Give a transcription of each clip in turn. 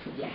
Yeah.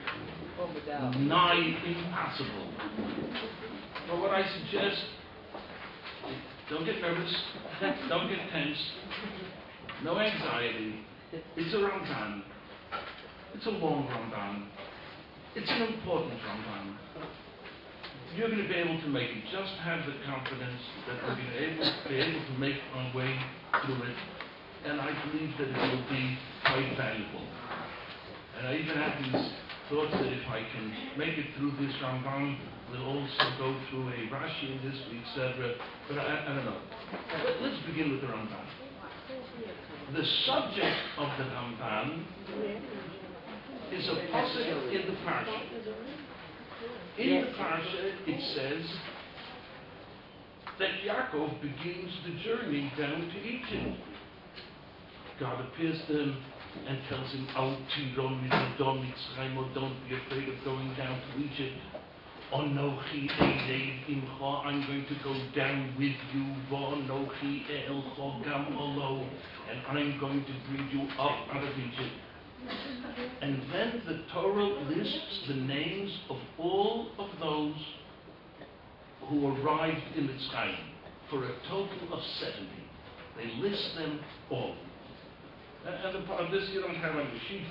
Nigh impossible. But what I suggest, don't get nervous, don't get tense, no anxiety. It's a Ramadan. It's a long Ramadan. It's an important Ramadan. You're going to be able to make it. Just have the confidence that we're going to be able to make our way through it. And I believe that it will be quite valuable. And I even have these thoughts that if I can make it through this Ramadan, we'll also go through a Rashi in this week, etc. But I don't know. Let's begin with the Ramadan. The subject of the Ramadan is a pasuk in the parsha. In the parsha, it says that Yaakov begins the journey down to Egypt. God appears to him and tells him, don't be afraid of going down to Egypt. Onochi eidei imcha, I'm going to go down with you. V'onochi e'elcha gam olo, and I'm going to bring you up out of Egypt. And then the Torah lists the names of all of those who arrived in Mitzrayim for a total of 70. They list them all. And this you don't have on the sheet.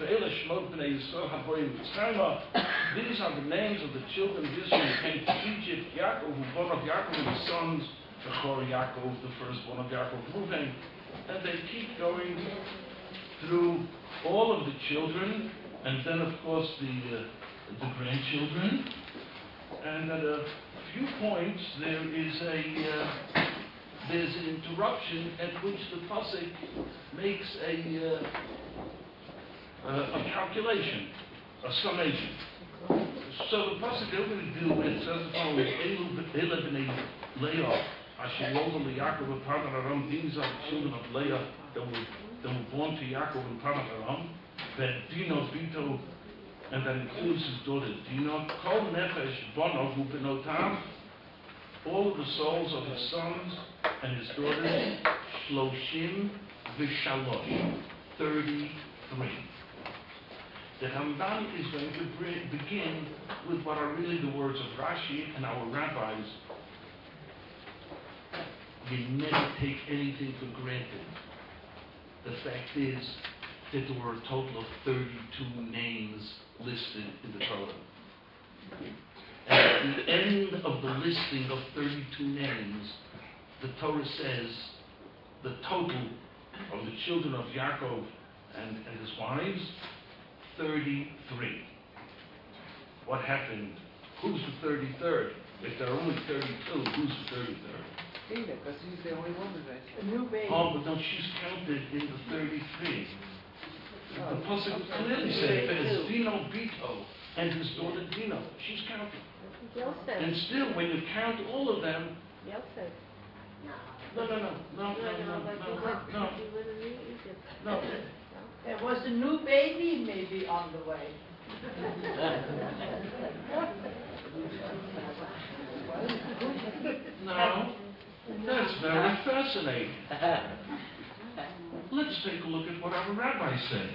These are the names of the children of Israel who came to Egypt. Yaakov, who born of Yaakov and his sons. Bechor Yaakov, the firstborn of Yaakov, Reuven. And they keep going through all of the children, and then of course the grandchildren. And at a few points there's an interruption at which the pasuk makes a calculation, a summation. So the pasuk they're going to do, it says the following: Elu b'nei Leah, asher yoldu leYaakov v'Padan Aram. These are the children of Leah that were born to Yaakov and Padan Aram. That Dino Bito, and that includes his daughter Dino. Kol nefesh bono hu benotav. All of the souls of his sons and his daughters, Shloshim v'Shalosh, 33. The Ramban is going to begin with what are really the words of Rashi and our rabbis. You never take anything for granted. The fact is that there were a total of 32 names listed in the Torah. And at the end of the listing of 32 names, the Torah says the total of the children of Yaakov and his wives, 33. What happened? Who's the 33rd? If there are only 32, who's the 33rd? Peter, because he's the only one of us. A new baby. Oh, but no, she's counted in the 33. The pasuk clearly said that it's Dino Bito and his daughter Dino. She's counted. And still, when you count all of them, no. There was a new baby maybe on the way. No, that's very fascinating. Let's take a look at what our rabbi said.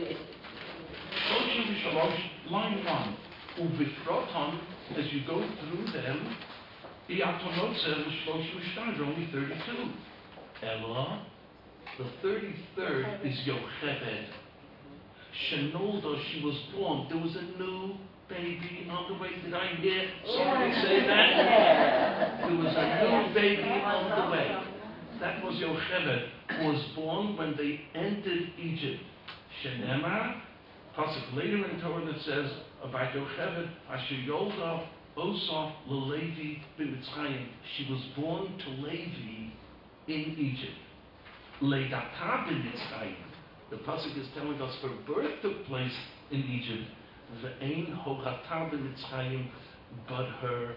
Line 1. Uvifroton, as you go through them, Iatonot says there are only 32. Ella, the 33rd is Yocheved. Shenolda, she was born. There was a new baby on the way. Did I hear somebody say that? There was a new baby on the way. That was Yocheved, who was born when they entered Egypt. Shenema, pasuk later in Torah that says about Yocheved, Asher Yolda Osaf LeLevi b'Mitzrayim. She was born to Levi in Egypt. Leidata b'Mitzrayim. The pasuk is telling us her birth took place in Egypt. Ve'ein hogata b'Mitzrayim, but her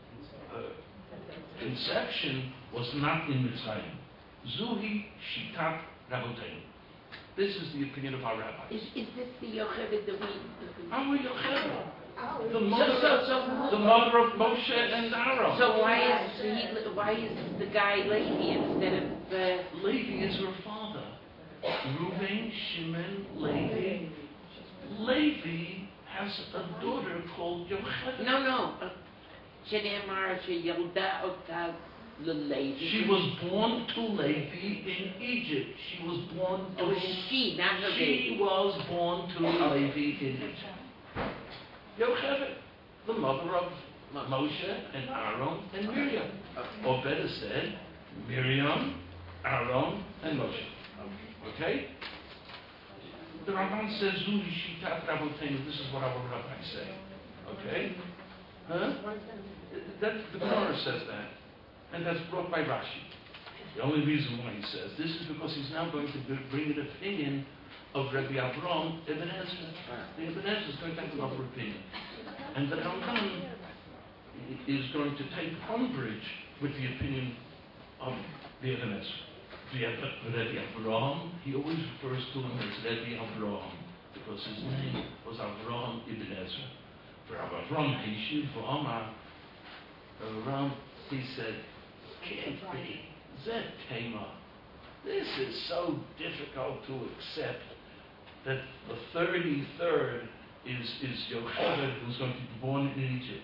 conception was not in Mitzrayim. Zuhi shitat Rabotein. This is the opinion of our rabbis. Is this the Yocheved that we... Our Yocheved. The mother of Moshe and Aaron. So why is the guy Levi instead of... Levi is her father. Reuven, Shimon, Levi. Levi has a daughter called Yocheved. No. Shenemar sheyalda otav lelevi. She was born to Levi in Egypt. She was born to... It was she, not her She baby. was born to Levi in Egypt. Yocheved, the mother of Moshe and Aaron and Miriam. Or better said, Miriam, Aaron, and Moshe. Okay? The Ramban says, Zuli Shitat Rabotenu, this is what our rabbis say. Okay? Huh? The Gemara says that. And that's brought by Rashi. The only reason why he says this is because he's now going to bring an opinion of Rabbi Avram Ibn Ezra. The Ibn Ezra is going to have another opinion. And the Ramban is going to take umbrage with the opinion of the Ibn Ezra. Rabbi Avram, he always refers to him as Rabbi Avram because his name was Avram Ibn Ezra. For Avram Heshiv V'Amar, Avram, he said, can't be. Zet Tema. This is so difficult to accept that the 33rd is Yocheved, who's going to be born in Egypt.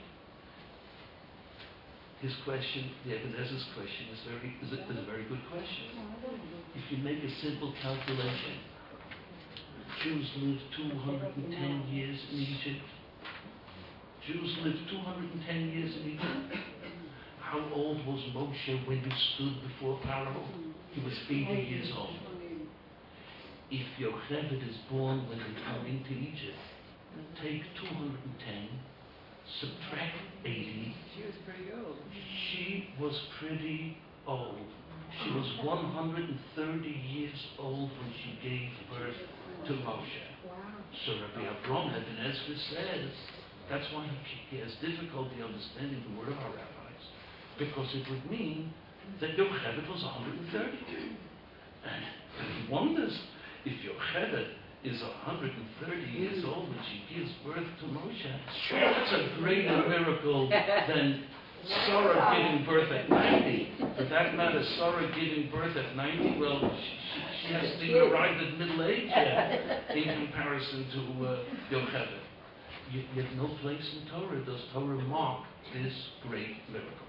His question, the Ibn Ezra's question, is a very good question. If you make a simple calculation, Jews lived 210 years in Egypt. Jews lived 210 years in Egypt. How old was Moshe when he stood before Pharaoh? He was 80 years old. If Yocheved is born when they come into Egypt, take 210, subtract 80. She was pretty old. She was pretty old. She was 130 years old when she gave birth to Moshe. So Rabbi Avram Ibn Ezra says, that's why he has difficulty understanding the word of our rabbis, because it would mean that Yocheved was 130. And he wonders if Yocheved is 130 years old when she gives birth to Moshe. That's a greater miracle than Sarah giving birth at 90. For that matter, Sarah giving birth at 90, well, she hasn't even arrived at middle age yet in comparison to Yocheved. Yet no place in Torah does Torah mark this great miracle.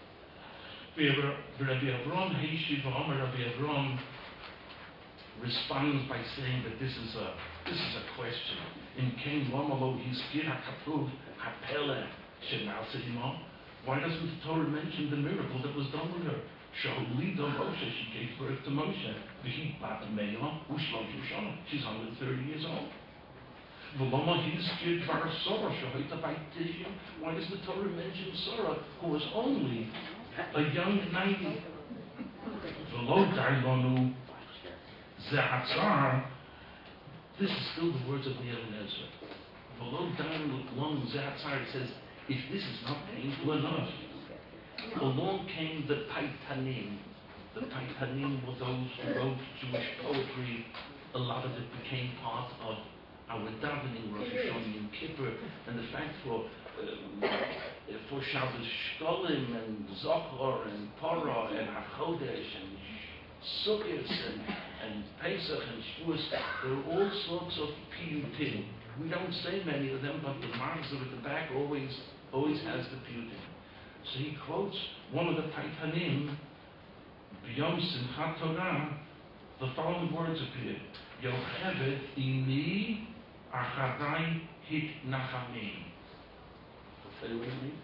Rabbi Avram Heshiv V'Amar, Rabbi Avram responds by saying that this is a question. In Cain Lomalo Hizkir HaKatuv HaPeleh Shenasa Imam. Why doesn't the Torah mention the miracle that was done with her? Shaholida Moshe, she gave birth to Moshe. V'hi bat Me'ah u'shloshim shana. She's 130 years old. V'lama Hizkir Dvar Sarah Shahoita B'Tishim. Why does the Torah mention Sarah, who was only a young 90? V'lo Dailonu Za'atzar. This is still the words of the Ibn Ezra. V'lo Dailonu Za'atzar. It says, if this is not painful enough, along came the Taitanim. The Taitanim were those who wrote Jewish poetry. A lot of it became part of our davening, Rosh Hashanah and Kippur, and the fact for Shabbos Shkolim and Zohar and Torah and HaChodesh and Sukkot and Pesach and Shavuos, there are all sorts of piyutim. We don't say many of them, but the Marzah at the back always has the piyutim. So he quotes one of the Taitanim, B'yom Simchat Torah, the following words appear: Yocheved imi achadai hit nachamim. I'll tell you what it means.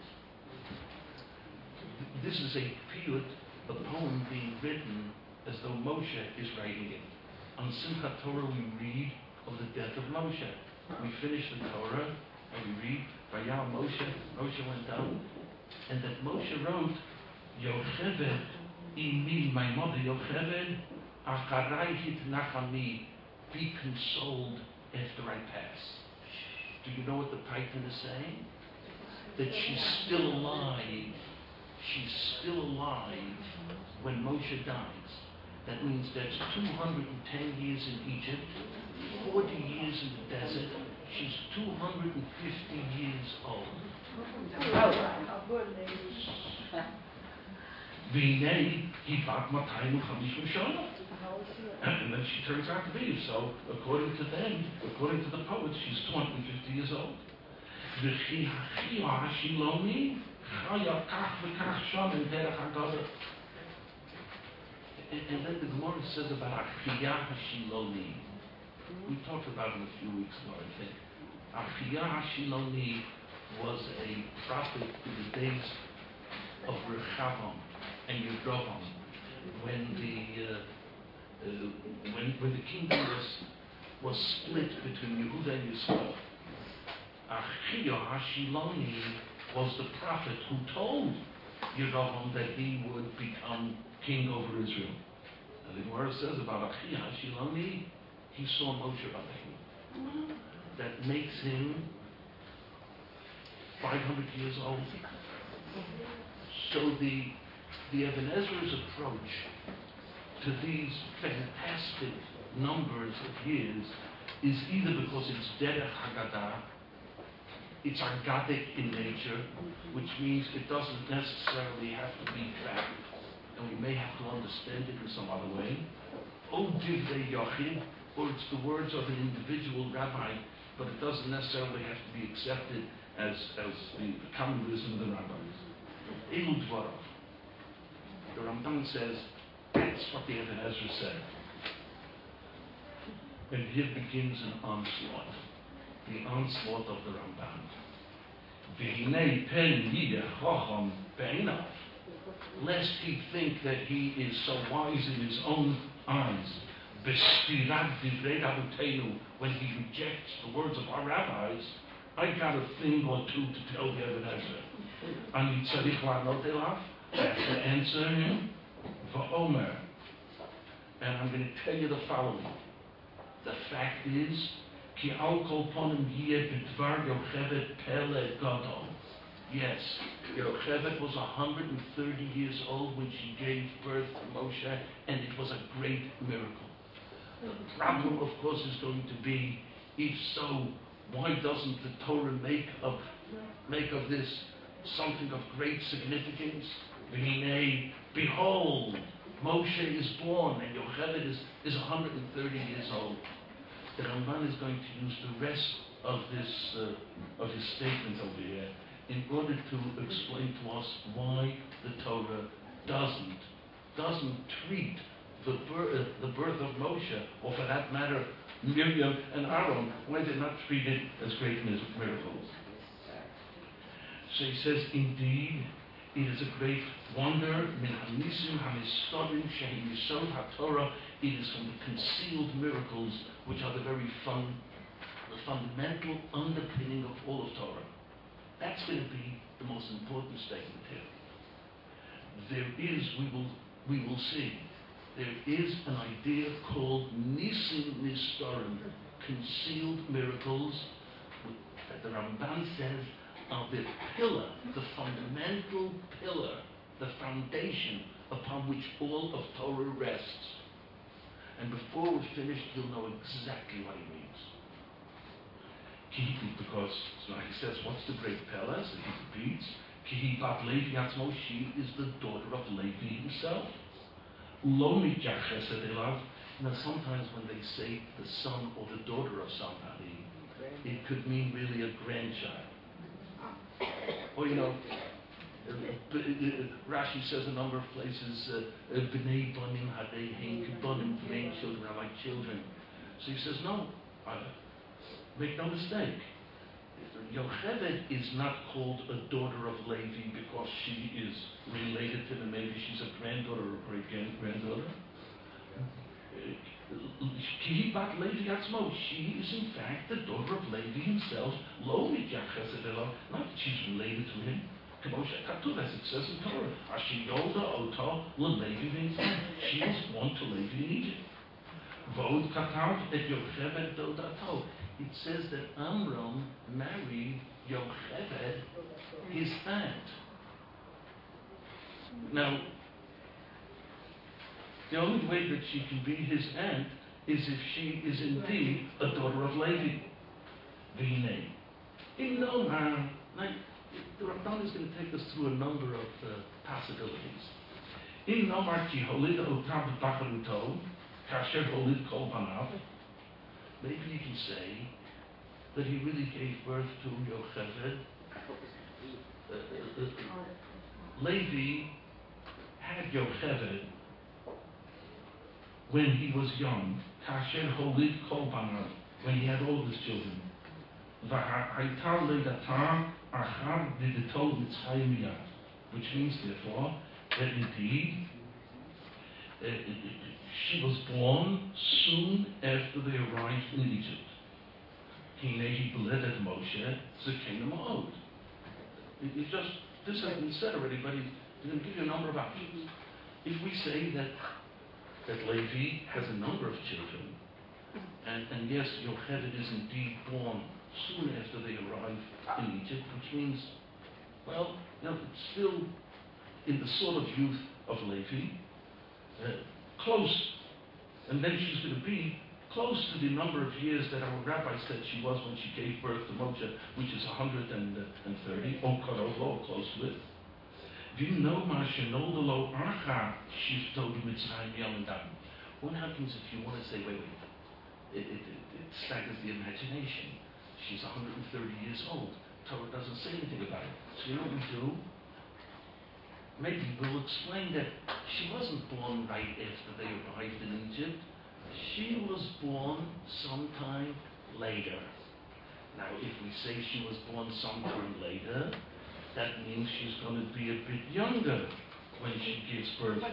This is a piyut, a poem being written as though Moshe is writing it. On Simchat Torah we read of the death of Moshe. We finish the Torah and we read, Vayal Moshe went down, and that Moshe wrote, Yocheved imi, my mother Yocheved, acharai hit nachami, be consoled after I pass. Do you know what the Titan is saying? That she's still alive. She's still alive when Moshe dies. That means that's 210 years in Egypt, 40 years in the desert. She's 250 years old. V'nei hi bat 250 shana. And then she turns out to be. So according to them, according to the poets, she's 250 years old. וכי הכי השילוני חיה כך וכך שם עם דרך הגודל. And then the Gemara says about Achiyah HaShiloni. We talked about it a few weeks ago, I think. Achiyah HaShiloni was a prophet in the days of Rechavam and Yerovam, when the kingdom was split between Yehuda and Yisrael. Achiyah HaShiloni was the prophet who told Yerovam that he would become king over Israel. And the Gemara says about Achiyah HaShiloni, he saw Moshe Rabbeinu. That makes him 500 years old. So the Ibn Ezra's approach to these fantastic numbers of years is either because it's Derech Haggadah, it's Aggadic in nature, which means it doesn't necessarily have to be fact, and we may have to understand it in some other way. O Divrei Yochid, or it's the words of an individual rabbi, but it doesn't necessarily have to be accepted as the common wisdom of the rabbis. Elu Dvarov. The Ramban says, that's what the Ibn Ezra said. And here begins an onslaught. The onslaught of the Ramban. V'hinei pen yideh chacham be'einav. Lest he think that he is so wise in his own eyes. B'stirat divrei Rabbeinu, when he rejects the words of our rabbis, I got a thing or two to tell the Ibn Ezra. Ani tzarich la'anot elav. I have to answer him. V'omer. And I'm going to tell you the following. The fact is, ki al kol ponim yeh b'dvar Yocheved pele gadol. Yes, Yocheved was 130 years old when she gave birth to Moshe, and it was a great miracle. The problem, of course, is going to be, if so, why doesn't the Torah make of this something of great significance? V'hinei, behold, Moshe is born, and Yocheved is 130 years old. The Ramban is going to use the rest of his statement over here in order to explain to us why the Torah doesn't treat the birth of Moshe, or for that matter, Miriam and Aaron, why they're not treated as great miracles. So he says, indeed, it is a great wonder, min hanisim hamistorim shehi yisod haTorah. It is from the concealed miracles, which are the fundamental underpinning of all of Torah. That's going to be the most important statement here. There is, we will see, there is an idea called nisim nistorim, concealed miracles, that the Ramban says are the pillar, the fundamental pillar, the foundation upon which all of Torah rests. And before we're finished, you'll know exactly what he means. Because, so he says, what's the great pillar? So he repeats, Kihi bat Levi atzmo, she is the daughter of Levi himself. Lo mityaches elav. Now sometimes when they say the son or the daughter of somebody, it could mean really a grandchild. Or, Rashi says a number of places, B'nei bonim hadei hein kibonim, grandchildren are like children. So he says, no, make no mistake. Yocheved is not called a daughter of Levi because she is related to them. Maybe she's a granddaughter or great-granddaughter. Kihi bat Levi atzmo. She is in fact the daughter of Levi himself. Lo mityaches elav. Not that she's related to him. As it says in Torah, Asher Yolda Ota LeLevi v'Yisrael. She was born to Levi in Egypt. V'od katav et Yocheved dodato. It says that Amram married Yocheved, his aunt. Now, the only way that she can be his aunt is if she is indeed a daughter of Levi. V'hinei. In no man. The Ramban is going to take us through a number of possibilities. In Nomar ki holida utav b'bacharuto, kasher holid kol banav. Maybe you can say that he really gave birth to Yocheved. Levi had Yocheved when he was young, kasher holid kol banav, when he had all his children. V'ha'aytar leidatar achar didetol mitzrayim miyad, which means, therefore, that indeed she was born soon after they arrived in Egypt. Hinehi beledet Moshe zekena ma'od. It's just, this has been said already, but he's going to give you a number of options. If we say that Levi has a number of children, and yes, Yocheved is indeed born soon after they arrive in Egypt, which means, well, it's still in the sort of youth of Levi, close, and then she's going to be close to the number of years that our rabbi said she was when she gave birth to Moshe, which is 130, or close to it. What happens if you want to say, wait, it staggers the imagination. She's 130 years old. Torah doesn't say anything about it. So you know what we do? Maybe we'll explain that she wasn't born right after they arrived in Egypt. She was born sometime later. Now, if we say she was born sometime later, that means she's going to be a bit younger when she gives birth.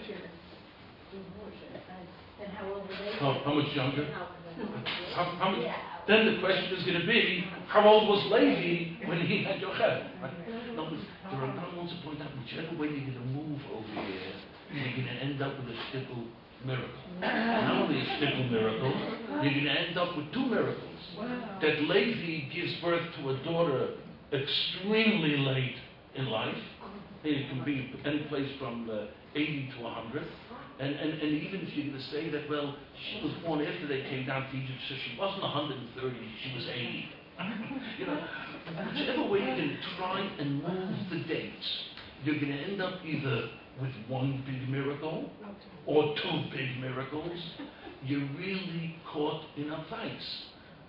And how old were they? How much younger? How much? Then the question is going to be, how old was Levi when he had Yocheved? Right? No, the Ramban wants to point out, whichever way you're going to move over here, you're going to end up with a shtickle miracle. Not only a shtickle miracle, you're going to end up with two miracles. Wow. That Levi gives birth to a daughter extremely late in life. It can be any place from 80 to 100. And even if you're going to say that, well, she was born after they came down to Egypt, so she wasn't 130, she was 80. Whichever way you're going to try and move the dates, you're going to end up either with one big miracle or two big miracles. You're really caught in a vice.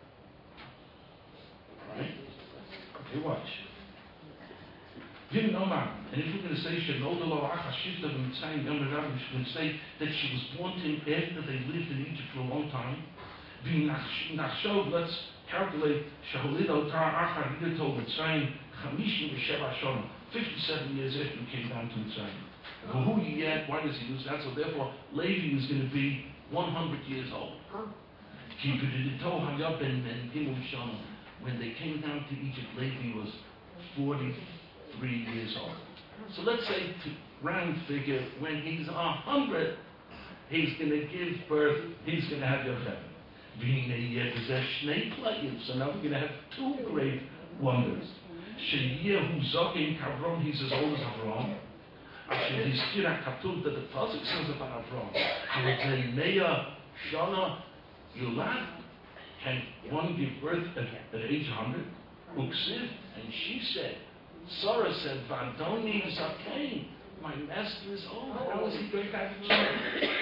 Right? Okay, watch. And if we're going to say we're going to say that she was born to him after they lived in Egypt for a long time. Let's calculate 57 years after he came down to Mitzrayim. Why does he use that? So therefore, Levi is going to be 100 years old. When they came down to Egypt, Levi was 43 years old. So let's say, to round figure, when he's 100, he's going to give birth, he's going to have Yocheved. Being so now we're going to have two great wonders. He's as old as Avram. That the Pasuk says about Avram. Can one give birth at age 100? Uksiv, and she said, Sarah said, Vadoni Zakain, my master is old. How is he going to have a child?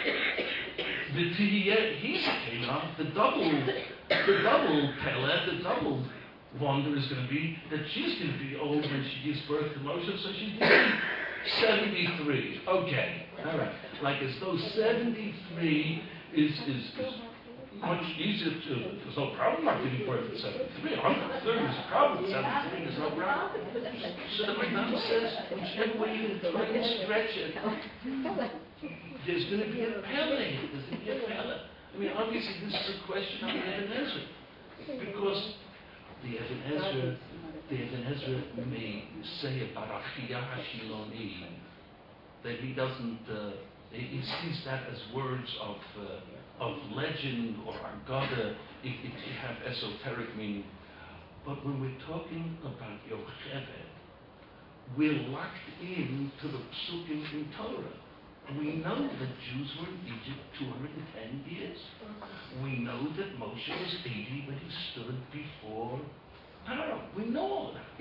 The double Pele, the double wonder is going to be that she's going to be old when she gives birth to Moshe, so she's going to be 73. Okay, all right. Like as though 73 is much easier to, there's no problem not giving birth at 73. 130 is a problem, 73 is no problem. So the Ramban says, whichever way you try and stretch it, there's going to be a Pele. There's going to be a Pele. I mean, obviously this is a question of the Even Ezra. Because the Even Ezra may say about Achiyah Hashiloni that he doesn't, he sees that as words of legend or agada, if you have esoteric meaning. But when we're talking about Yocheved, we're locked in to the psukim in Torah. We know that Jews were in Egypt 210 years. We know that Moshe was 80 when he stood before Pharaoh. We know all that.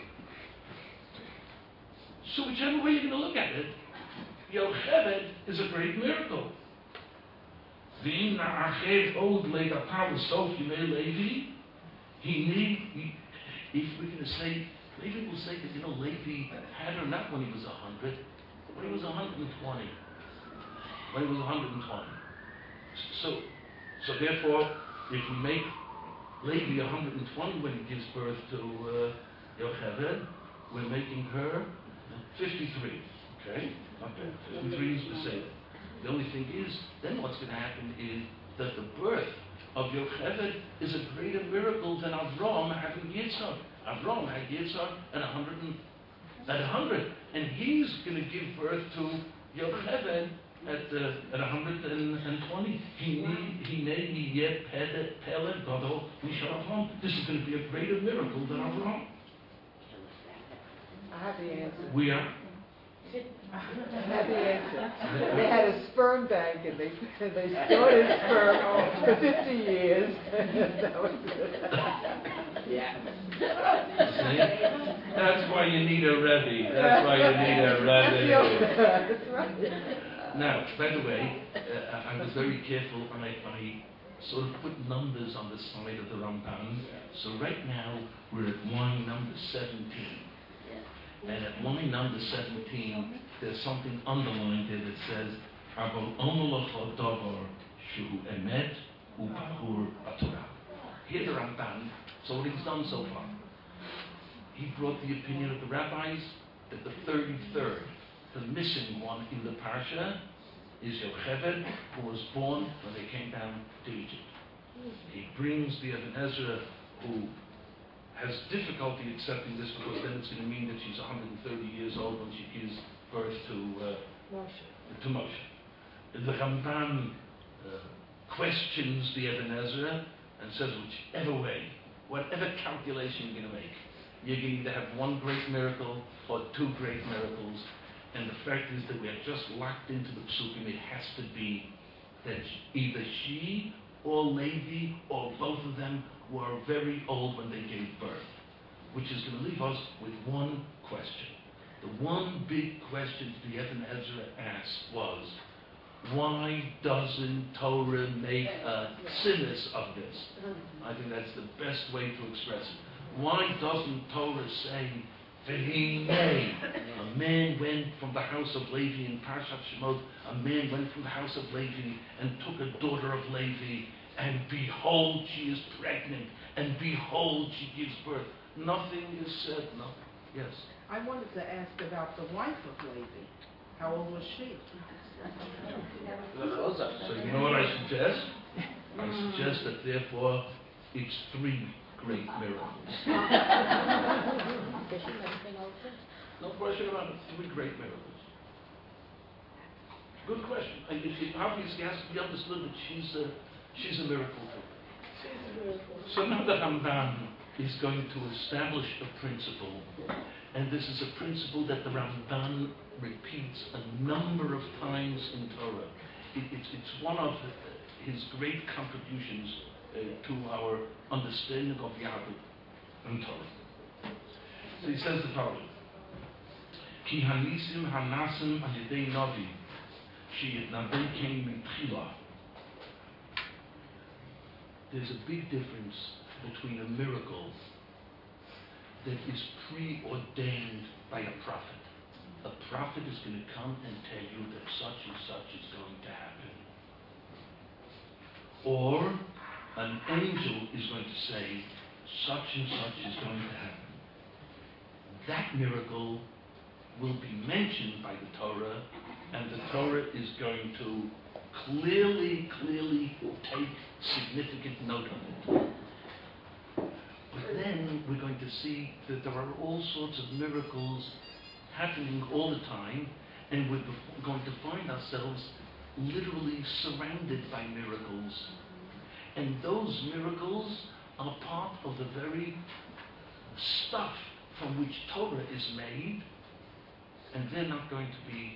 So whichever way you're going to look at it, Yocheved is a great miracle. V'im na'achev od le'gatal sof yimei Levi, if we're going to say, Levi will say that, Levi had her not when he was 100, when he was 120. When he was 120. So therefore, if we make Levi 120 when he gives birth to Yocheved, we're making her 53. Okay? Not bad. 53 is the same. The only thing is, then what's going to happen is that the birth of Yocheved is a greater miracle than Avram having Yitzhak. Avram had Yitzhak at 100, and he's going to give birth to Yocheved at 120. This is going to be a greater miracle than Avram. I have the answer. We are. I have the answer. They had a sperm bank and they stored his sperm for 50 years. That was it. Yeah. See? That's why you need a Rebbe. That's why you need a Rebbe. That's right. Now, by the way, I was very careful and I sort of put numbers on the side of the Ramban. So right now, we're at line number 17. And at line number 17, there's something underlined there that says, Abel Omoloch Davar Shu Emet Ubahur Atorah. Here the Ramban, so what he's done so far, he brought the opinion of the rabbis that the 33rd, the missing one in the Parsha, is Yocheved, who was born when they came down to Egypt. He brings the Ibn Ezra, who has difficulty accepting this because then it's going to mean that she's 130 years old when she gives birth to Moshe. The Ramban questions the Ibn Ezra and says whichever way, whatever calculation you're going to make, you're going to either have one great miracle or two great miracles. And the fact is that we are just locked into the psukim. It has to be that either she or Levi or both of them were very old when they gave birth, which is going to leave us with one question. The one big question the Ibn Ezra asked was, why doesn't Torah make a sinas of this? I think that's the best way to express it. Why doesn't Torah say, a man went from the house of Levi in Parshat Shemot, a man went from the house of Levi and took a daughter of Levi, and behold, she is pregnant, and behold, she gives birth. Nothing is said, nothing. Yes? I wanted to ask about the wife of Levi. How old was she? So you know what I suggest? I suggest that therefore it's three great miracles. No question about it. Three great miracles. Good question. It obviously has to be understood that she's a miracle too. So now the Ramban is going to establish a principle, and this is a principle that the Ramban repeats a number of times in Torah. It's one of his great contributions to our understanding of Yahweh and Torah. So he says the following: Ki hanisim hanasim al-yedei navi she'yitnabei mitchila. There's a big difference between a miracle that is preordained by a prophet. A prophet is going to come and tell you that such and such is going to happen. Or an angel is going to say, such and such is going to happen. That miracle will be mentioned by the Torah, and the Torah is going to clearly take significant note of it. But then we're going to see that there are all sorts of miracles happening all the time, and we're going to find ourselves literally surrounded by miracles. And those miracles are part of the very stuff from which Torah is made, and they're not going to be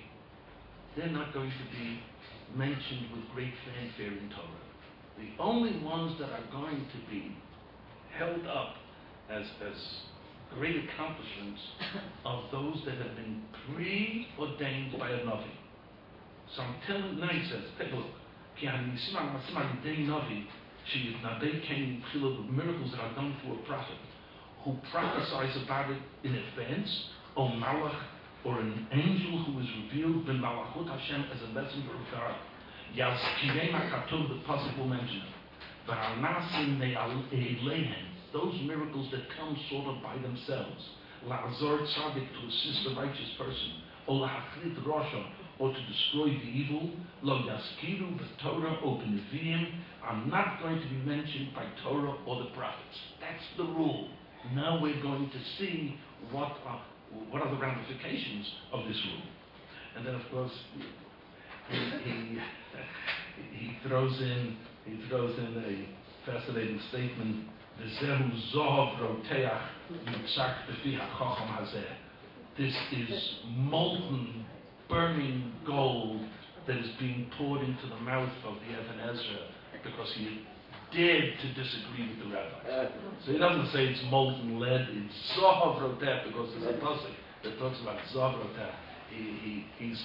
mentioned with great fanfare in Torah. The only ones that are going to be held up as great accomplishments are those that have been preordained by a Navi. Psalm 10:9 says, take a look. Ki hanisim ha'masim al-yidei navi, she'yitnadei kein chiluk of miracles that are done through a prophet, who prophesies about it in advance, or malach, or an angel who is revealed ben malachut Hashem as a messenger of God. Yazkirei makatov, the pasuk will mention it. V'hanasim ne'alehen, those miracles that come sort of by themselves. La'azor tzaddik, to assist the righteous person. Or la'achrit rosha, or to destroy the evil. Lo yaskiru b'Torah or b'neviim, are not going to be mentioned by Torah or the prophets. That's the rule. Now we're going to see what are the ramifications of this rule. And then, of course, he throws in a fascinating statement. This is molten, burning gold that is being poured into the mouth of the Even Ezra because he dared to disagree with the rabbis. So he doesn't say it's molten lead, it's Zohav Roteh, because there's a pasuk that talks about Zohav Roteh. He's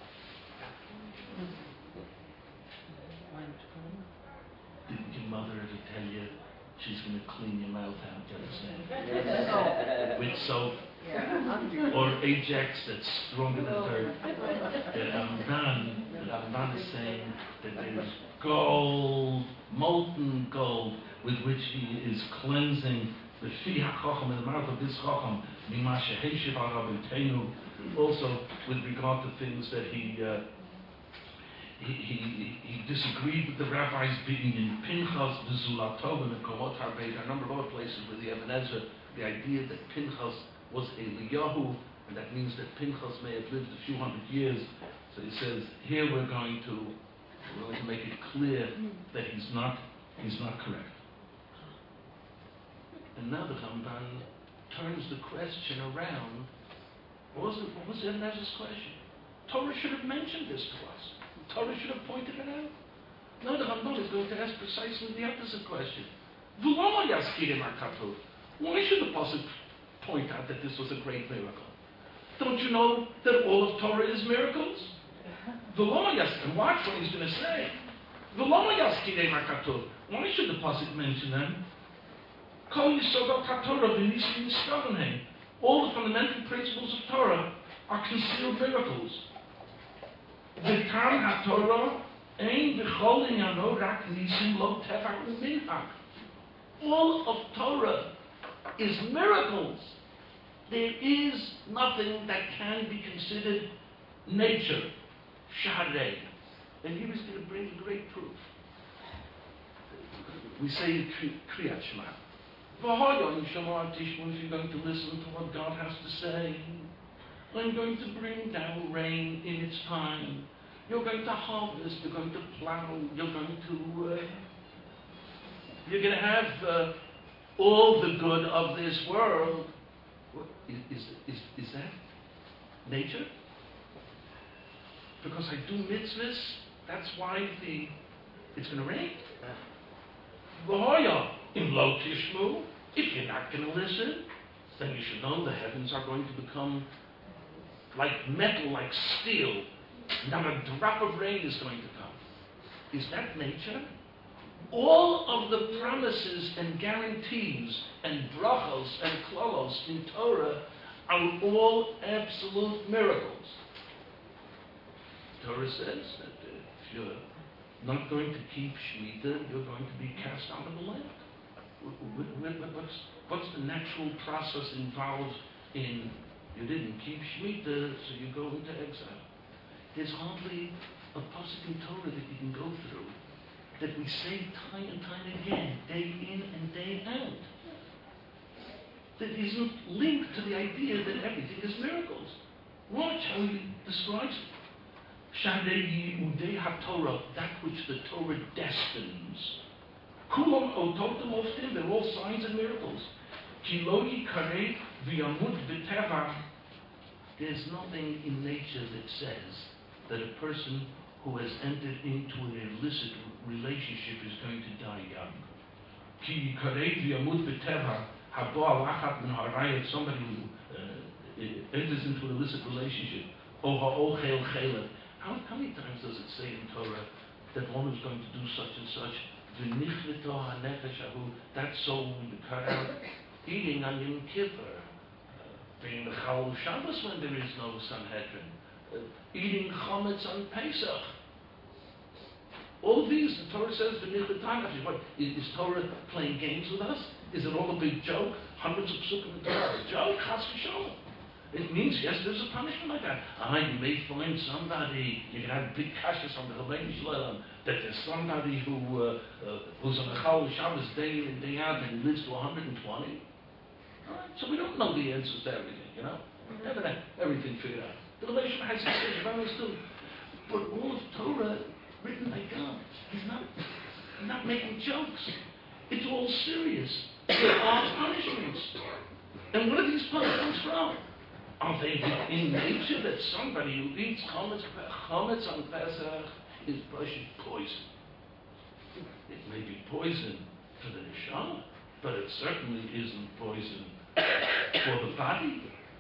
Didn't your mother ever tell you she's going to clean your mouth out, you understand? With soap. Or Ajax that's stronger than dirt. The Ramban is saying that there's gold, molten gold, with which he is cleansing the Fi HaChacham in the mouth of this Chacham, Mima Sheheshiv HaRabbeinu, also with regard to things that he disagreed with the rabbis, being in Pinchas, the Zulatov, and the Komot HaBeit, a number of other places where the Even Ezra, the idea that Pinchas was Eliyahu, and that means that Pinchas may have lived a few hundred years. So he says, here we're going to make it clear that he's not correct. And now the Ramban turns the question around. What was Even Ezra's question? Torah should have mentioned this to us. Torah should have pointed it out. No, the Ramban is going to ask precisely the opposite question. Why should the pasuk point out that this was a great miracle? Don't you know that all of Torah is miracles? And watch what he's going to say. Why should the pasuk mention them? All the fundamental principles of Torah are concealed miracles. The Tam HaTorah ein b'chol inyano rak nisim lo tefach u'minhag. All of Torah is miracles. There is nothing that can be considered nature, sharei. And here is going to bring a great proof. We say Kriyat Shema. V'hoyon Shema Tishmu, if you're going to listen to what God has to say, I'm going to bring down rain in its time. You're going to harvest, you're going to plow, you're going to have all the good of this world. Is that nature? Because I do mitzvahs, that's why it's going to rain? If you're not going to listen, then you should know the heavens are going to become like metal, like steel. Not a drop of rain is going to come. Is that nature? All of the promises and guarantees and brachos and klolos in Torah are all absolute miracles. Torah says that if you're not going to keep Shemitah, you're going to be cast out of the land. What's the natural process involved in you didn't keep Shemitah, so you go into exile? There's hardly a pasuk in Torah that you can go through that we say time and time again, day in and day out, that isn't linked to the idea that everything is miracles. Watch how he describes it. Shadei Yehudei HaTorah, that which the Torah destines. Kulam ototem oftim, they're all signs and miracles. Ki lo yikareh v'yamut b'teva. There's nothing in nature that says that a person who has entered into an illicit relationship is going to die young. Ki yikareh v'yamut b'teva, habo alachat min harayat, somebody who enters into an illicit relationship. O ha'ochel chelet. How many times does it say in Torah that one was going to do such and such. V'nichlito hanefesh ahu, that soul will be cut out. Eating on Yom Kippur, being the Chol Shabbos when there is no Sanhedrin, eating chametz on Pesach. All of these, the Torah says, v'nichlito hanefesh. What, is Torah playing games with us? Is it all a big joke? Hundreds of psukim in the Torah, a joke? Chas v'sholem. It means, yes, there's a punishment like that. You may find somebody, you can have big kashas on the Rabbeinu Shalom, that there's somebody who's on the Chol Shabbos day in and day out and he lives to 120. All right? So we don't know the answers to everything, you know? We haven't had everything figured out. The relation has its stage of understood. But all of Torah, written by God, he's not making jokes. It's all serious. There are punishments. And what are these punishments from? Are they in nature that somebody who eats chametz on Pesach is poison? It may be poison for the neshama, but it certainly isn't poison for the body.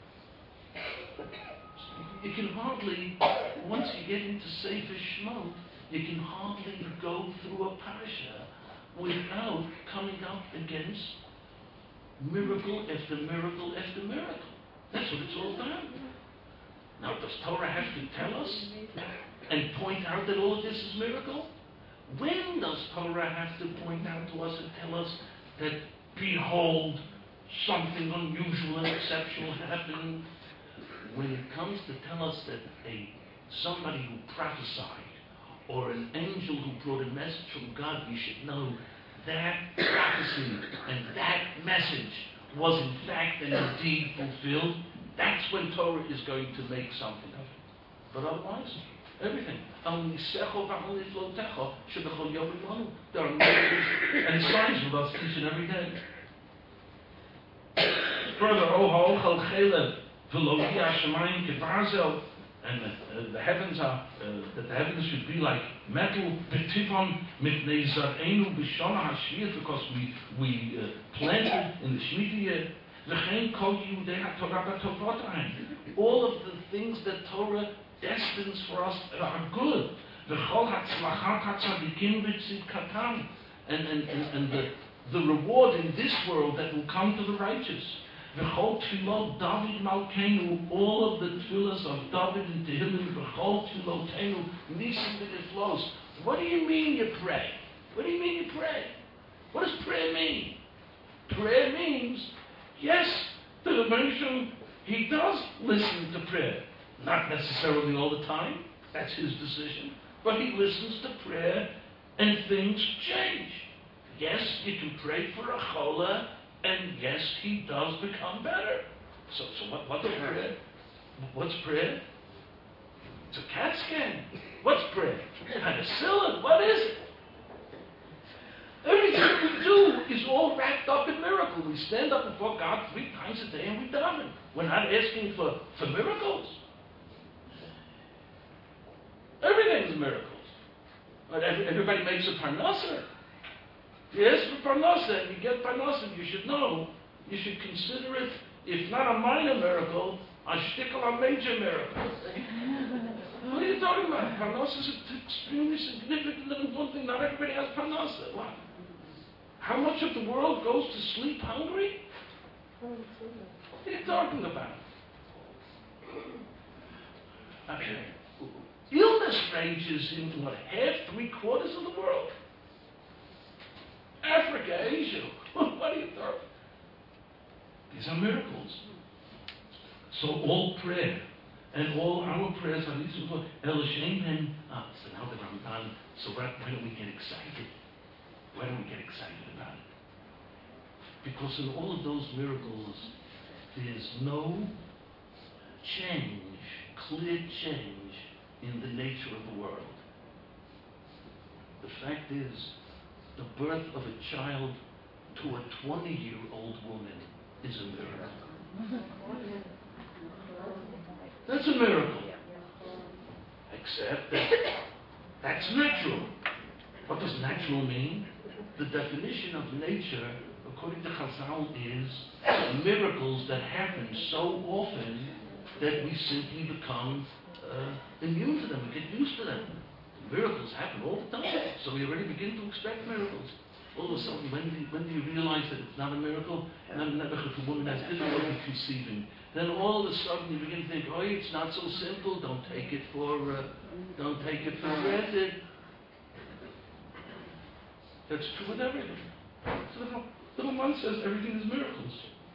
You can hardly, once you get into Sefer Shemot, you can hardly go through a parasha without coming up against miracle after miracle after miracle. That's what it's all about. Now, does Torah have to tell us and point out that all of this is miracle? When does Torah have to point out to us and tell us that, behold, something unusual and exceptional happened? When it comes to tell us that somebody who prophesied or an angel who brought a message from God, we should know that prophecy and that message was in fact and indeed fulfilled. That's when Torah is going to make something of it. But otherwise, everything. There are miracles and signs with us each and every day. Further, and the heavens are that the heavens should be like metal, betifon mitnei zar'enu b'shana hashviyah, because we planted in the Shemitah year. V'chein kol yudei haTorah b'tovotayim. All of the things that Torah destines for us are good. V'chol hatzlachat hatzadikim b'tzidkatam, and the reward in this world that will come to the righteous. V'chol tefillot David Malkeinu, all of the tefillahs of David and Tehillim, v'chol tefillotenu, nisim v'niflos. What do you mean you pray? What do you mean you pray? What does prayer mean? Prayer means, yes, the Rebbeinu, he does listen to prayer. Not necessarily all the time, that's his decision, but he listens to prayer and things change. Yes, you can pray for a chola, and yes, he does become better. So what's prayer? What's prayer? It's a CAT scan. What's prayer? Penicillin. What is it? Everything we do is all wrapped up in miracle. We stand up before God 3 times a day and we daven. We're not asking for miracles. Everything's miracles. But everybody makes a parnasa. You ask for parnasa and you get parnasa, you should know, you should consider it, if not a minor miracle, a shtickle, a major miracle. What are you talking about? Parnasa is extremely significant and important thing. Not everybody has parnasa. What? How much of the world goes to sleep hungry? What are you talking about? Okay. Illness ranges in half, 3/4 of the world. Africa, Asia, what are you talking? These are miracles. So all prayer and all our prayers are these before El Shem. So now that I'm done, so why don't we get excited? Why don't we get excited about it? Because in all of those miracles, there's no change, clear change in the nature of the world. The fact is, the birth of a child to a 20-year-old woman is a miracle. That's a miracle. Except that that's natural. What does natural mean? The definition of nature, according to Chazal, is miracles that happen so often that we simply become immune to them, we get used to them. Miracles happen all the time, so we already begin to expect miracles. All of a sudden, when do you realize that it's not a miracle? And then if a woman has difficulty conceiving, then all of a sudden you begin to think, oh, it's not so simple. Don't take it for granted. That's true with everything. So the little man says everything is miracles.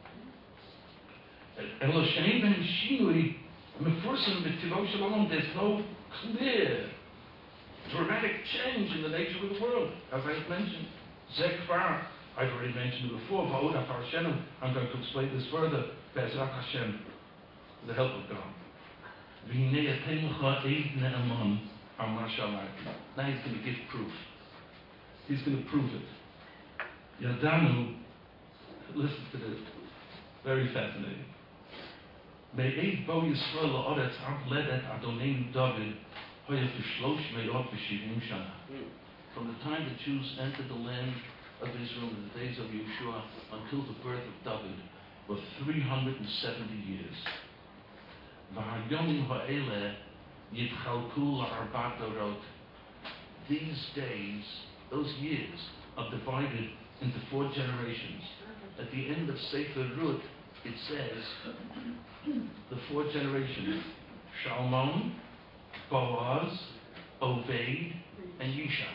And L'Shem ben Shinui, Meforsim b'Tivot Shalom, there's no clear, dramatic change in the nature of the world, as I've mentioned. Zekvar, I've already mentioned it before, Va'od Afar Shenem, I'm going to explain this further, Be'ezrat Hashem, with the help of God. V'hinei ateimcha eid ne'eman, Amar Shamarti. Now he's going to give proof. He's going to prove it. Yadanu, listen to this, very fascinating. Me'eid bo Yisrael la'oretz avledet Adoneinu David, hoya v'shlosh me'ot v'shivim shana. From the time the Jews entered the land of Israel in the days of Yeshua until the birth of David were 370 years. V'hayomim ha'eleh yitchalku la'arbat dorot. These days, those years, are divided into 4 generations. At the end of Sefer Ruth, it says the 4 generations: Shalmon, Boaz, Oved, and Yishai.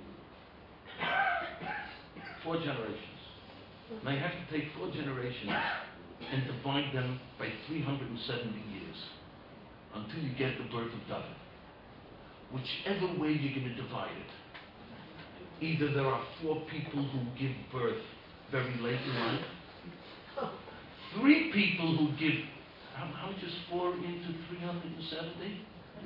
4 generations. Now you have to take 4 generations and divide them by 370 years until you get the birth of David. Whichever way you're going to divide it, either there are 4 people who give birth very late in life, 3 people who give, how much is 4 into 370?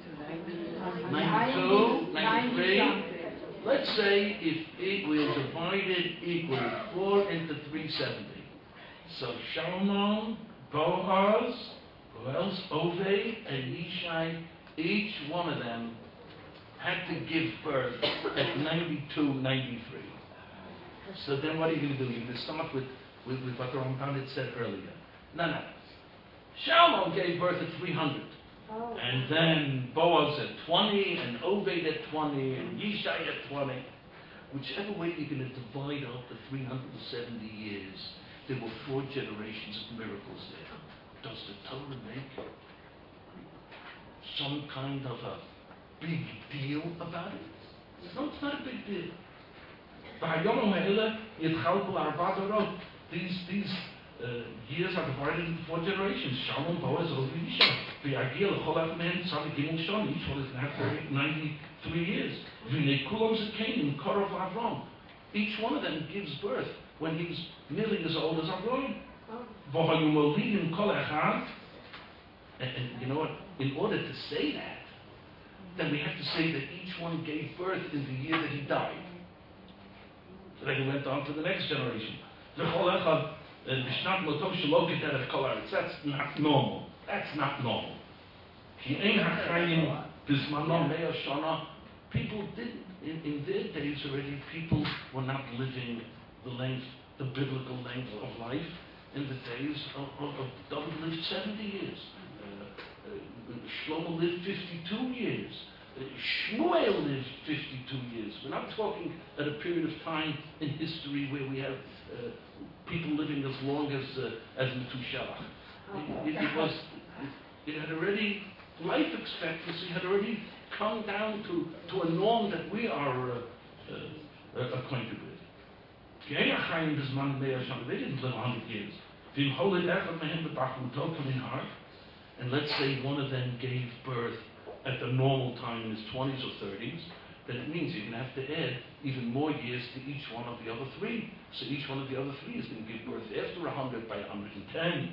92, 93. Let's say if we'll divide it equally, 4 into 370. So Shalom, Boaz, who else? Oved, and Yishai, each one of them had to give birth at 92, 93. So then what are you going to do? You're going to start with what the Ramban had said earlier. No. Shalom gave birth at 300. Oh. And then Boaz at 20, and Oved at 20, and Yishai at 20. Whichever way you're going to divide up the 370 years, there were 4 generations of miracles there. Does the Torah make some kind of a big deal about it? No, it's not a big deal. These years are divided into 4 generations. Shalom, Boaz, Oved, Yishai. Each one is going to have 93 years. Each one of them gives birth when he's nearly as old as Avram. And you know what? In order to say that, then we have to say that each one gave birth in the year that he died. So then he went on to the next generation. That's not normal. That's not normal. People didn't, in their days already, people were not living the biblical length of life. In the days of David lived 70 years. Shlomo lived 52 years. Shmuel lived 52 years. We're not talking at a period of time in history where we have people living as long as Methuselah. It had already, life expectancy had already come down to a norm that we are acquainted with. They didn't live 100 years. And let's say one of them gave birth at the normal time in his 20s or 30s, then it means you're going to have to add even more years to each one of the other 3. So each one of the other 3 is going to give birth after 100 by 110.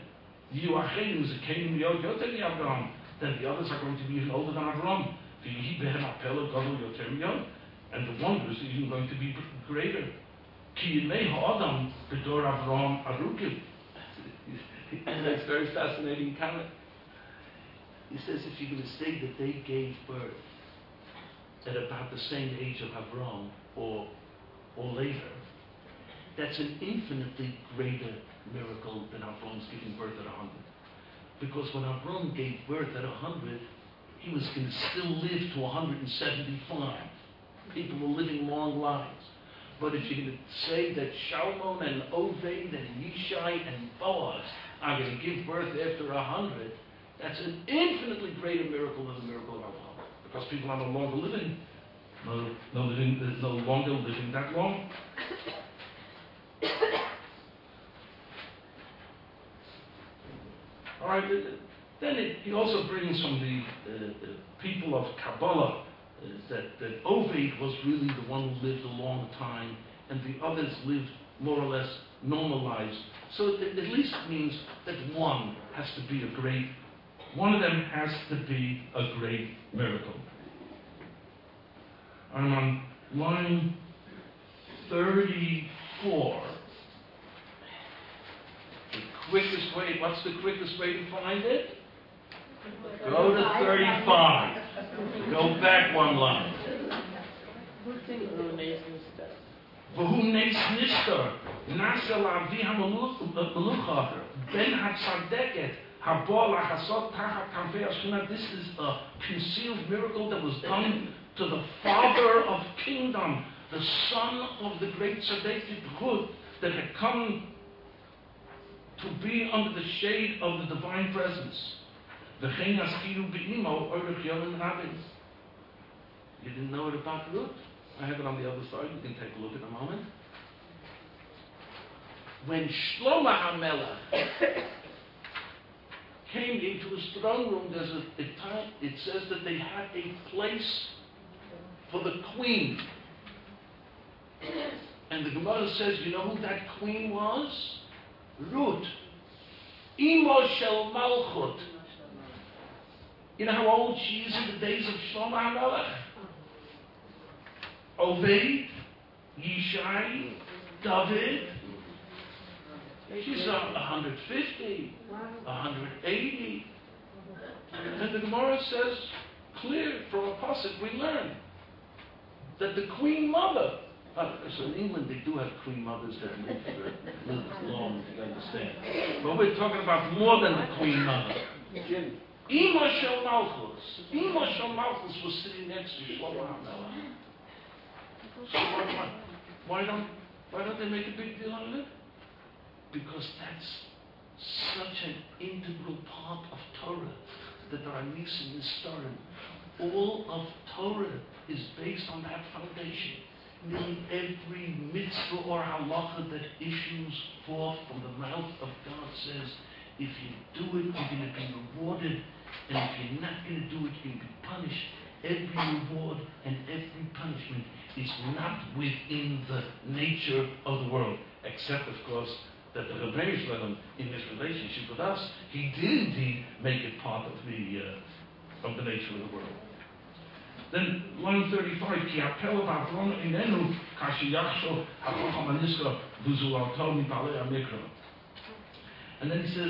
Then the others are going to be even older than Avram. And the wonder is even going to be greater. And that's very fascinating comment. He says if you're going to say that they gave birth at about the same age of Avram or later, that's an infinitely greater miracle than Avram's giving birth at 100. Because when Avram gave birth at 100, he was going to still live to 175. People were living long lives. But if you're going to say that Shalmon and Oved and Yishai and Boaz are going to give birth after 100, that's an infinitely greater miracle than the miracle of Abraham. Because people are no longer living, no longer living that long. All right. Then he also brings from the people of Kabbalah that Oved was really the one who lived a long time, and the others lived more or less normal lives. So it at least means that one of them has to be a great miracle. I'm on line 34. What's the quickest way to find it? Go to 35. Go back one line. V'hu neis nishtar, nasel avi ha-melucha, ben ha-tzadeket, ha-bo la-chasot tachat kanfei ha-shchina. This is a concealed miracle that was done to the Father of Kingdom, the Son of the great Tzaddik B'chut, that had come to be under the shade of the divine presence. V'chein askiru be'imo orech yomim rabin. You didn't know it about Ruth? I have it on the other side. You can take a look in a moment. When Shlomo HaMelech came into his throne room, there's a time, it says that they had a place for the queen. And the Gemara says, you know who that queen was? Ruth. Imo shel Malchut. You know how old she is in the days of Shlomo HaMelech? Oved, Yishai, David. She's 150, 180. And the Gemara says, clear from a pasuk we learn that the Queen Mother, so in England they do have Queen Mothers that live long, you understand. But we're talking about more than the Queen Mother. Ima Shel Malchus. Ima Shel Malchus was sitting next to Shlomo HaMelech. So why don't they make a big deal out of it? Because that's such an integral part of Torah, that there are Nisim Nistarim. All of Torah is based on that foundation. Nearly every mitzvah or halacha that issues forth from the mouth of God says, if you do it, you're going to be rewarded, and if you're not going to do it, you're going to be punished. Every reward and every punishment is not within the nature of the world, except, of course, that the Rebbeinu Shalom, in his relationship with us, he did indeed make it part of the nature of the world. Then, line 35, Ki apel of Avron inenu kashi yachsho ha'chocham ha'niska v'zulato mipalei ha'mikra. And then he says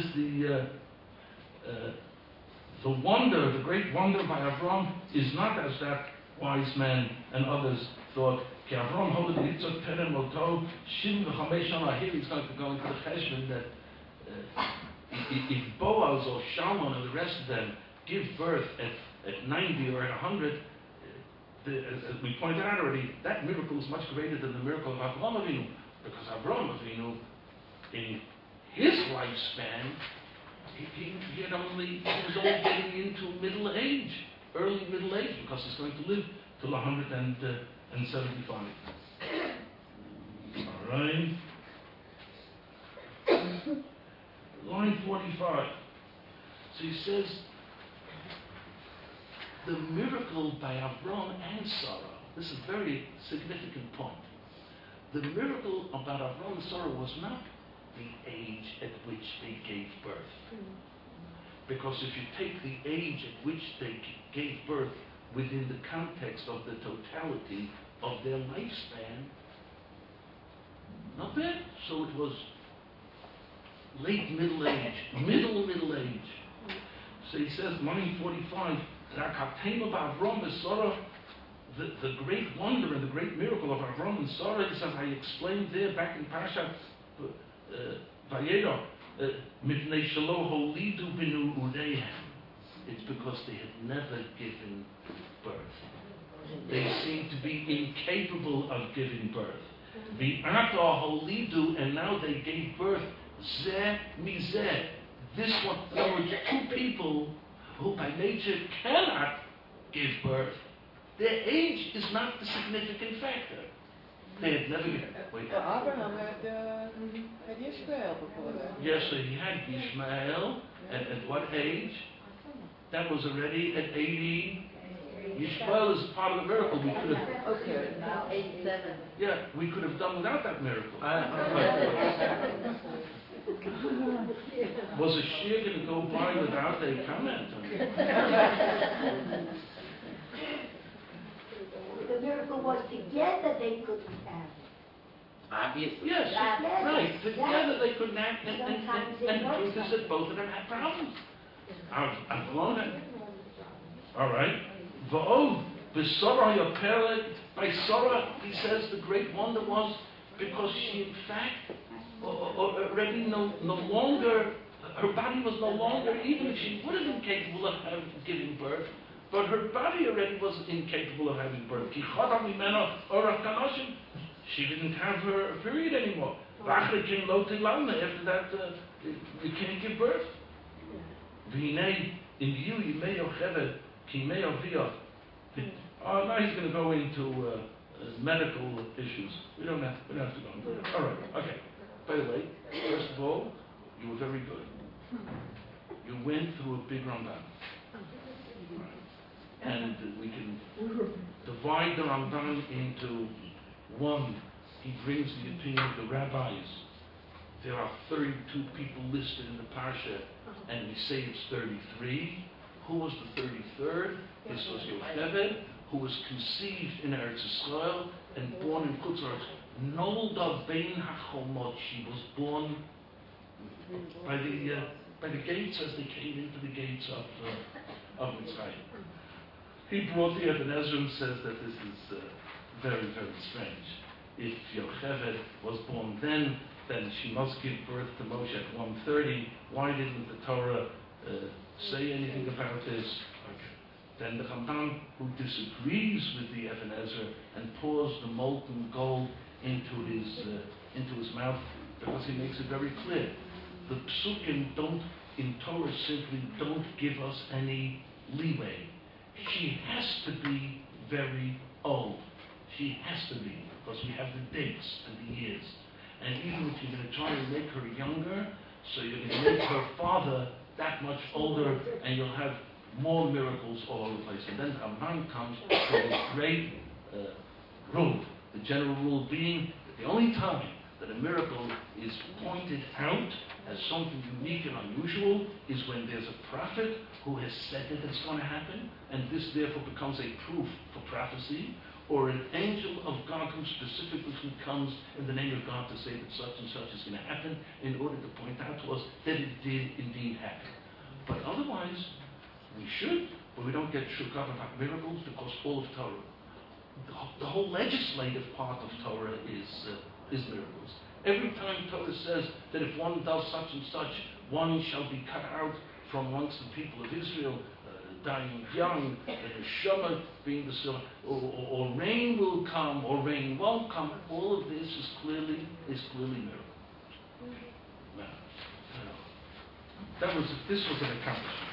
the wonder, the great wonder by Avram is not as that wise man and others thought. Ki Avram holed yitzot perem oto shim v'chamesh shana. Here he's going to go into the cheshbon that if Boaz or Shalmon and the rest of them give birth at 90 or at 100, as we pointed out already, that miracle is much greater than the miracle of Avraham Avinu, because Avraham Avinu, in his lifespan, he was only getting into middle age, early middle age, because he's going to live till 175. All right. Line 45. So he says, the miracle by Avram and Sarah, this is a very significant point. The miracle about Avram and Sarah was not the age at which they gave birth. Because if you take the age at which they gave birth within the context of the totality of their lifespan, not bad. So it was late middle age, middle age. So he says, line 45, the great wonder and the great miracle of Avram and Sarah is, as I explained there back in Parashat Vayera, Mipnei Shelo Holidu Binu Ureihem. it's because they had never given birth. They seemed to be incapable of giving birth. V'ata holidu, and now they gave birth. Zeh mizeh. This one, in other words, two people who by nature cannot give birth. Their age is not the significant factor. They had never given. Wait. Well, Abraham had Yishmael before that. Yes, so he had Yishmael. At what age? That was already at 80. Yishmael is part of the miracle. We could have. Okay. Now 87. Yeah, we could have done without that miracle. Was a shir going to go by without a comment? The miracle was together they couldn't have. Obviously. Yes, Yes. right. Together they couldn't act, and Sometimes the it works truth is that both of them had problems. I've blown it. All right. V'od, b'sorah yopelet. By Sarah, he says the great wonder was because she, in fact, already no longer, her body was no longer, even if she would have been capable of giving birth, but her body already was incapable of having birth. She didn't have her period anymore. After that, you can't give birth. Oh, now he's going to go into medical issues. We don't have to go into that. All right, okay. By the way, first of all, you were very good. You went through a big Ramban. And we can divide the Ramban into one. He brings the opinion of the rabbis. There are 32 people listed in the Parsha, and we say it's 33. Who was the 33rd? This was Yocheved, who was conceived in Eretz Yisrael and born in Chutz La'aretz. Nolda bein hachomot. She was born by the gates as they came into the gates of Mitzrayim. He brought the Ibn Ezra and says that this is very, very strange. If Yocheved was born then she must give birth to Moshe at 130. Why didn't the Torah say anything about this? Then the Ramban, who disagrees with the Ibn Ezra and pours the molten gold into his mouth, because he makes it very clear. The psukim in Torah simply don't give us any leeway. She has to be very old. She has to be, because we have the dates and the years. And even if you're going to try and make her younger, so you're going to make her father that much older, and you'll have more miracles all over the place. And then Ramban comes to this great rule, the general rule being that the only time that a miracle is pointed out as something unique and unusual is when there's a prophet who has said that it's going to happen, and this therefore becomes a proof for prophecy, or an angel of God who specifically comes in the name of God to say that such and such is going to happen in order to point out to us that it did indeed happen. But otherwise, we should, but we don't get shook up about miracles because all of Torah, the whole legislative part of Torah is miracles. Every time Torah says that if one does such and such, one shall be cut out from amongst the people of Israel, dying young, the neshama being the silver, or rain will come, or rain won't come. All of this is clearly miracle. Now, this was an accomplishment.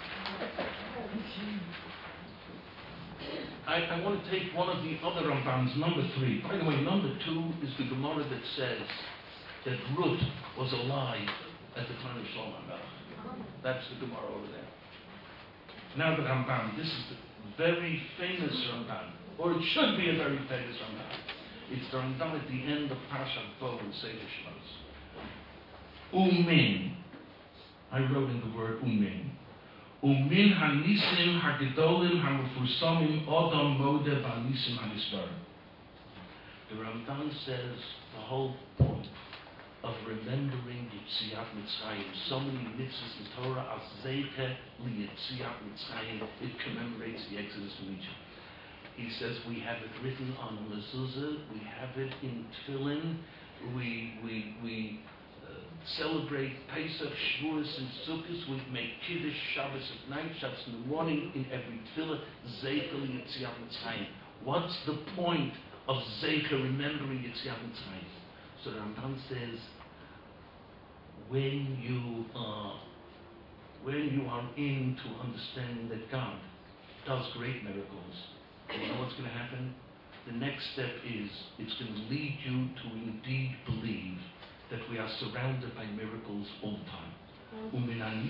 I want to take one of the other Rambans, number 3. By the way, number 2 is the Gemara that says that Ruth was alive at the time of Shlomo HaMelech. That's the Gemara over there. Now the Ramban, this is the very famous Ramban, or it should be a very famous Ramban. It's the Ramban at the end of Parshat Bo and Sefer Shmos. Umin, I wrote in the word Umin. Umin hanisim hagedolim hamufursamim odam mode v'anisim hanisbar. The Ramban says the whole point of remembering Yetziat Mitzrayim. So many mitzvahs in Torah are Zeike Yetziat Mitzrayim. It commemorates the Exodus from Egypt. He says we have it written on a mezuzah, we have it in Tefillin, we celebrate Pesach, Shavuos, and Sukkot. We make Kiddush, Shabbos at night, Shabbos in the morning, in every tefillah, Zeicher Yetziat Mitzrayim. What's the point of Zeicher, remembering Yetziat Mitzrayim? So the Rambam says, when you are into understanding that God does great miracles, you know what's going to happen? The next step is, it's going to lead you to indeed believe that we are surrounded by miracles all the time. From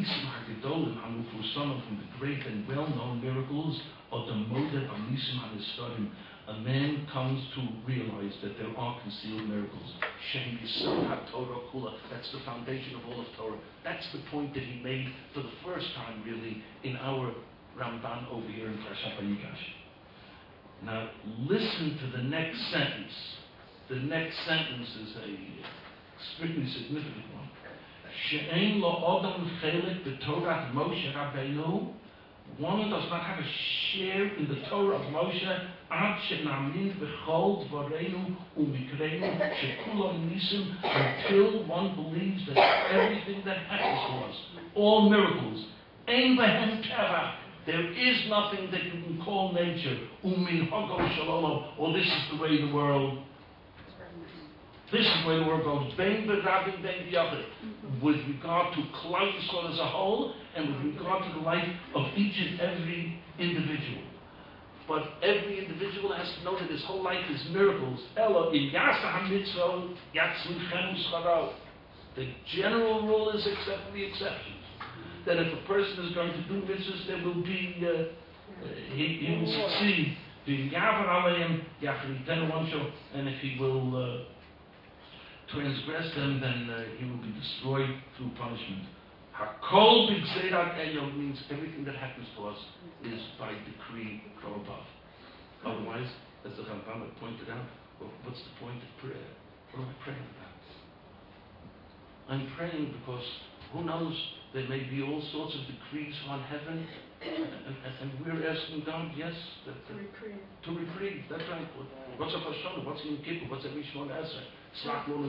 the great and well-known miracles of the Modeh Anisim HaNistarim, a man comes to realize that there are concealed miracles. Shem Yisod HaTorah Kula. That's the foundation of all of Torah. That's the point that he made for the first time, really, in our Ramban over here in Parashat Vayigash. Now, listen to the next sentence. The next sentence is a extremely significant one. She'ein lo odom chelik b'Torah Moshe Rabbeinu. One does not have a share in the Torah of Moshe. Ad she'namin b'chol dvareinu u'mikreinu she'kulam nisim, until one believes that everything that happens to us, all miracles, ein behem kavach. There is nothing that you can call nature, umin hogo shalom, or this is the way the world. This is where the world goes. Ben b'rabin ben b'yachid. With regard to Klal Yisrael as a whole, and with regard to the life of each and every individual. But every individual has to know that his whole life is miracles. Elo in yasa hamitzvot yatzlichem scharo. The general rule is, except for the exceptions, that if a person is going to do mitzvahs, there will be he will succeed. And if he will transgress them, then he will be destroyed through punishment. Hakol b'gzeirat elyon means everything that happens to us is by decree from above. Otherwise, as the Rambam had pointed out, well, what's the point of prayer? What am I praying about? I'm praying because who knows, there may be all sorts of decrees on heaven, and we're asking God, yes, to reprieve. That's right. What's a Hashanah? What's Yom Kippur? What's a Rishon Esrei? It's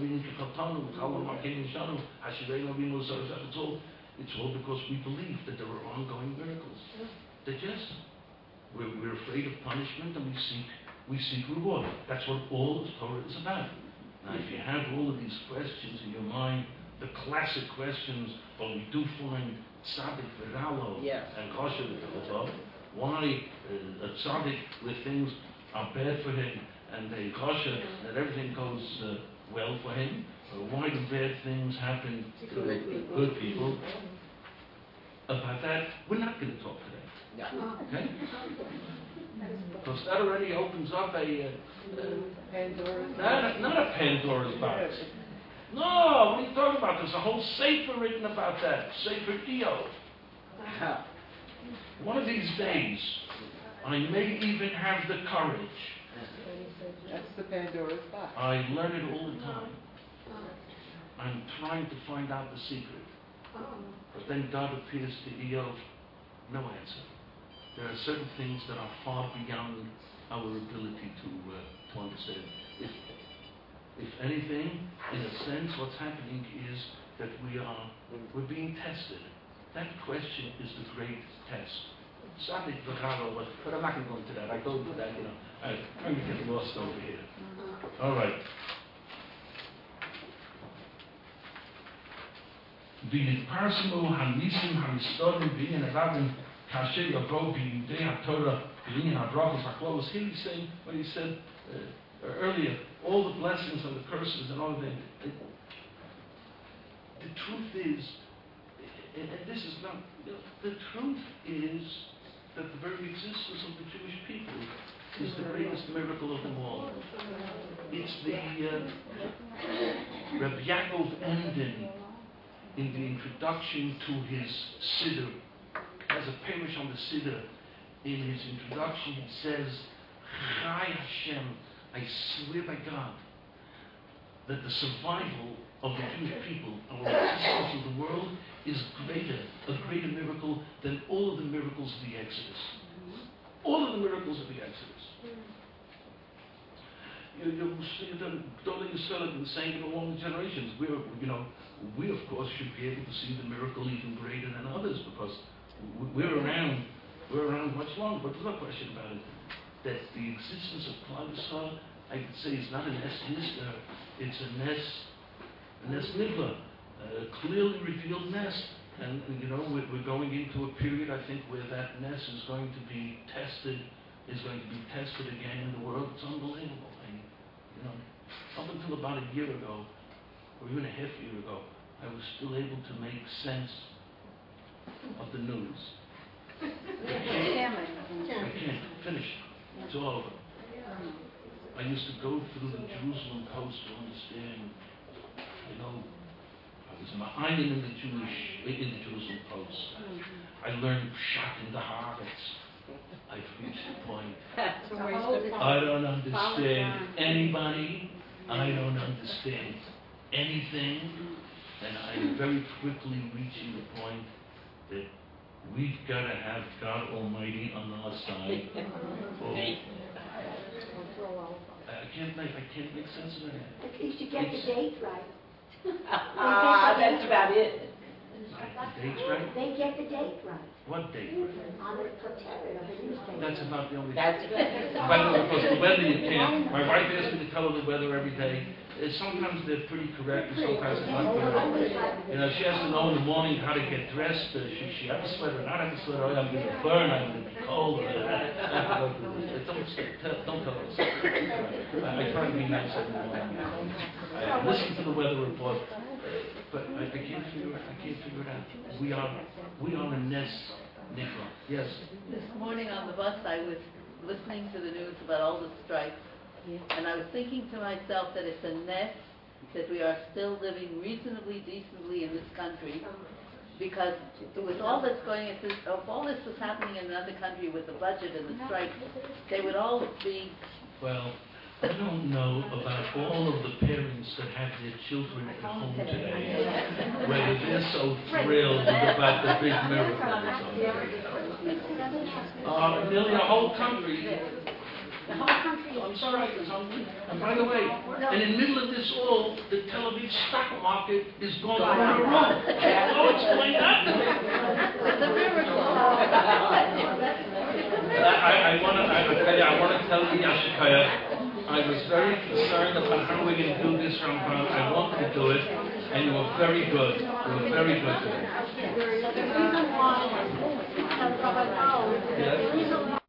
all because we believe that there are ongoing miracles. That yes, we're afraid of punishment and we seek reward. That's what all of Torah is about. Now, if you have all of these questions in your mind, the classic questions, but we do find tzaddik v'ralo and kosher v'tov. Why a tzaddik where things are bad for him and a kosher that everything goes well for him? Why do bad things happen to good people? About that, we're not going to talk today. Okay? Because that already opens up a not a Pandora's box. No, what are you talking about? There's a whole sefer written about that. Sefer Dio. One of these days, I may even have the courage. That's the Pandora's box. I learn it all the time. I'm trying to find out the secret. But then God appears to Eov, no answer. There are certain things that are far beyond our ability to understand. If anything, in a sense, what's happening is that we're being tested. That question is the great test. Sadly, but I'm not going to go into that. I go into that, I'm going to get lost over here. All right. V'nitparsimu hanisim hanistorim v'yin eravim kasher yavo b'yudei haTorah v'yin habrachos haklovos. Here he's saying what he said earlier, all the blessings and the curses and all of that. The truth is, and this is not, the truth is that the very existence of the Jewish people is the greatest miracle of them all. It's the Rabbi Yaakov Emden, in the introduction to his Siddur, as a parish on the Siddur, in his introduction he says, Chai Hashem, I swear by God, that the survival of the Jewish people, our existence in the world, is a greater miracle than all of the miracles of the Exodus. All of the miracles of the Exodus. you see them building a skeleton and saying it along the generations. We of course should be able to see the miracle even greater than others because we're around much longer. But there's no question about it that the existence of Klavisar, I could say, is not a Nes Nistar, it's a Nes Nigla, a clearly revealed Nes. And we're going into a period, I think, where that Nes is going to be tested again in the world. It's unbelievable. Up until about a year ago, or even a half year ago, I was still able to make sense of the news. I can't finish. It's all over. I used to go through the Jerusalem Post to understand, I was ma'ayin in the Jerusalem Post. I learned Pshat in the Haaretz. I've reached the point. I don't understand anybody. I don't understand anything. And I'm very quickly reaching the point that we've got to have God Almighty on our side. I can't make sense of that. At least you get the date right. That's about it. The date's right? They get the date right. What date? On the Proterra of the newspaper. That's about the only. That's By the way, because the weather you can't. My wife asks me to tell her the weather every day. Sometimes they're pretty correct, and sometimes they're not correct. She has to know in the morning how to get dressed. She has a sweater, not have a sweater. I'm going to burn. I'm going to be cold. Don't tell us. I try to be nice every morning. I listen to the weather report, but I can't figure it out. We are a Nes Nigla. Yes. This morning on the bus, I was listening to the news about all the strikes, and I was thinking to myself that it's a Nes that we are still living reasonably decently in this country, because with all that's going, if all this was happening in another country with the budget and the strikes, they would all be. Well, I don't know about all of the parents that have their children at home today, whether they're so thrilled about the big miracle. Nearly the whole country. The whole country On is strike. And by the way, and in the middle of this all, the Tel Aviv stock market is going through the roof. Oh, it's going up. It's a miracle. I want to tell you, Yashikaya, I was very concerned about how we're going to do this Rambam. I wanted to do it, and you were very good. You were very good today. the reason why, because Rabbi Paul, the reason why